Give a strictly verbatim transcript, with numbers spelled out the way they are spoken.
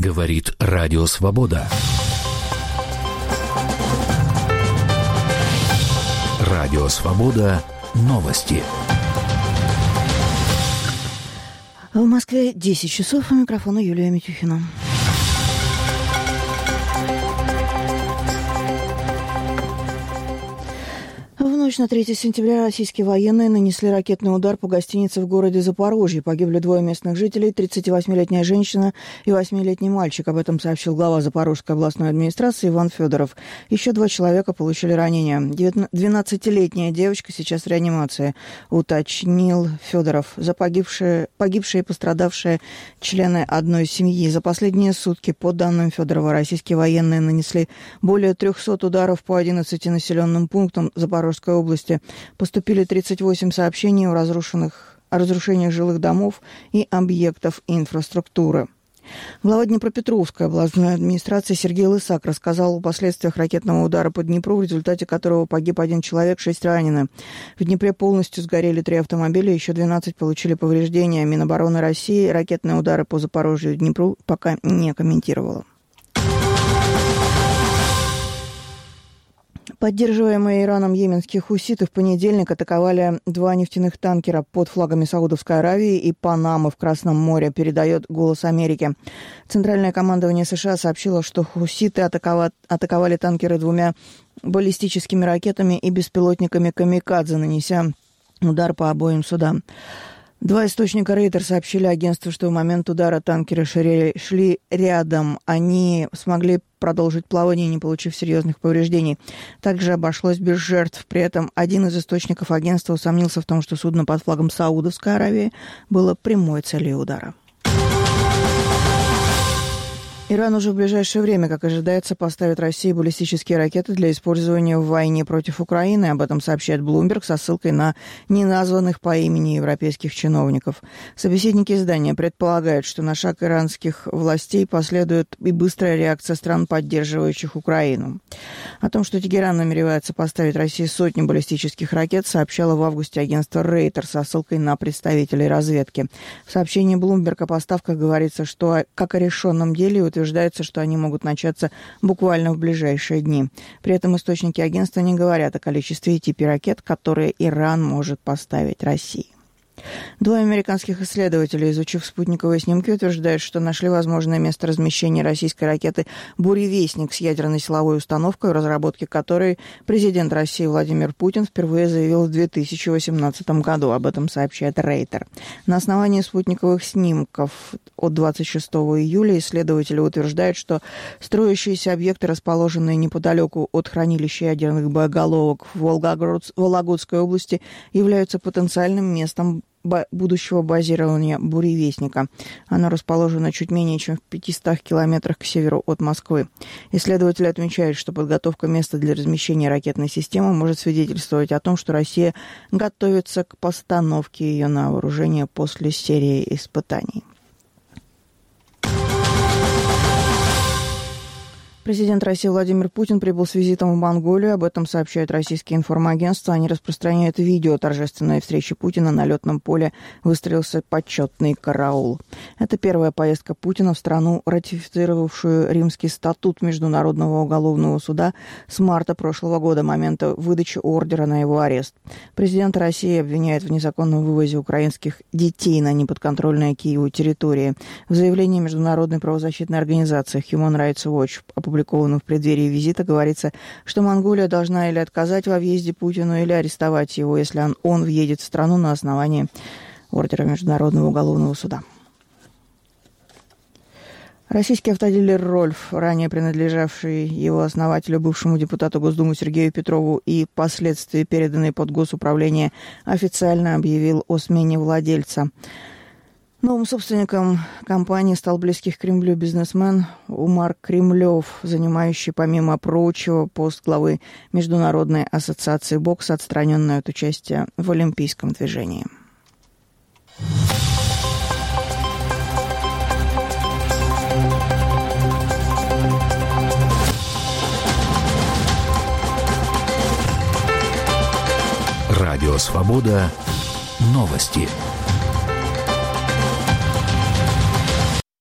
Говорит Радио Свобода. Радио Свобода. Новости. В Москве десять часов. У микрофона Юлия Митюхина. В ночь на третье сентября российские военные нанесли ракетный удар по гостинице в городе Запорожье. Погибли двое местных жителей, тридцативосьмилетняя женщина и восьмилетний мальчик. Об этом сообщил глава Запорожской областной администрации Иван Федоров. Еще два человека получили ранения. двенадцатилетняя девочка сейчас в реанимации, уточнил Федоров. За погибшие, погибшие и пострадавшие члены одной семьи. За последние сутки, по данным Федорова, российские военные нанесли более трехсот ударов по одиннадцати населенным пунктам Запорожской области. Поступили тридцать восемь сообщений о разрушенных, о разрушениях жилых домов и объектов инфраструктуры. Глава Днепропетровской областной администрации Сергей Лысак рассказал о последствиях ракетного удара по Днепру, в результате которого погиб один человек, шесть ранены. В Днепре полностью сгорели три автомобиля, еще двенадцать получили повреждения. Минобороны России ракетные удары по Запорожью и Днепру пока не комментировала. Поддерживаемые Ираном йеменские хуситы в понедельник атаковали два нефтяных танкера под флагами Саудовской Аравии и Панамы в Красном море, передает «Голос Америки». Центральное командование США сообщило, что хуситы атаковали, атаковали танкеры двумя баллистическими ракетами и беспилотниками «Камикадзе», нанеся удар по обоим судам. Два источника Рейтер сообщили агентству, что в момент удара танкеры шли, шли рядом. Они смогли продолжить плавание, не получив серьезных повреждений. Также обошлось без жертв. При этом один из источников агентства усомнился в том, что судно под флагом Саудовской Аравии было прямой целью удара. Иран уже в ближайшее время, как ожидается, поставит России баллистические ракеты для использования в войне против Украины. Об этом сообщает Bloomberg со ссылкой на неназванных по имени европейских чиновников. Собеседники издания предполагают, что на шаг иранских властей последует и быстрая реакция стран, поддерживающих Украину. О том, что Тегеран намеревается поставить России сотни баллистических ракет, сообщало в августе агентство Рейтер со ссылкой на представителей разведки. В сообщении Bloomberg о поставках говорится, что как о решенном деле утверждается, Утверждается, что они могут начаться буквально в ближайшие дни. При этом источники агентства не говорят о количестве и типе ракет, которые Иран может поставить России. Двое американских исследователей, изучив спутниковые снимки, утверждают, что нашли возможное место размещения российской ракеты «Буревестник» с ядерной силовой установкой, в разработке которой президент России Владимир Путин впервые заявил в две тысячи восемнадцатом году. Об этом сообщает Рейтер. На основании спутниковых снимков от двадцать шестого июля исследователи утверждают, что строящиеся объекты, расположенные неподалеку от хранилища ядерных боеголовок в Вологодской области, являются потенциальным местом будущего базирования «Буревестника». Оно расположено чуть менее чем в пятистах километрах к северу от Москвы. Исследователи отмечают, что подготовка места для размещения ракетной системы может свидетельствовать о том, что Россия готовится к постановке ее на вооружение после серии испытаний. Президент России Владимир Путин прибыл с визитом в Монголию. Об этом сообщают российские информагентства. Они распространяют видео торжественной встречи Путина. На летном поле выстроился почетный караул. Это первая поездка Путина в страну, ратифицировавшую Римский статут Международного уголовного суда с марта прошлого года, момента выдачи ордера на его арест. Президент России обвиняет в незаконном вывозе украинских детей на неподконтрольные Киеву территории. В заявлении международной правозащитной организации Human Rights Watch, опубликованном в преддверии визита, говорится, что Монголия должна или отказать во въезде Путину, или арестовать его, если он, он въедет в страну на основании ордера Международного уголовного суда. Российский автодилер «Рольф», ранее принадлежавший его основателю, бывшему депутату Госдумы Сергею Петрову и впоследствии переданный под госуправление, официально объявил о смене владельца. Новым собственником компании стал близкий к Кремлю бизнесмен Умар Кремлев, занимающий, помимо прочего, пост главы Международной ассоциации бокса, отстраненной от участия в олимпийском движении. Радио «Свобода». Новости.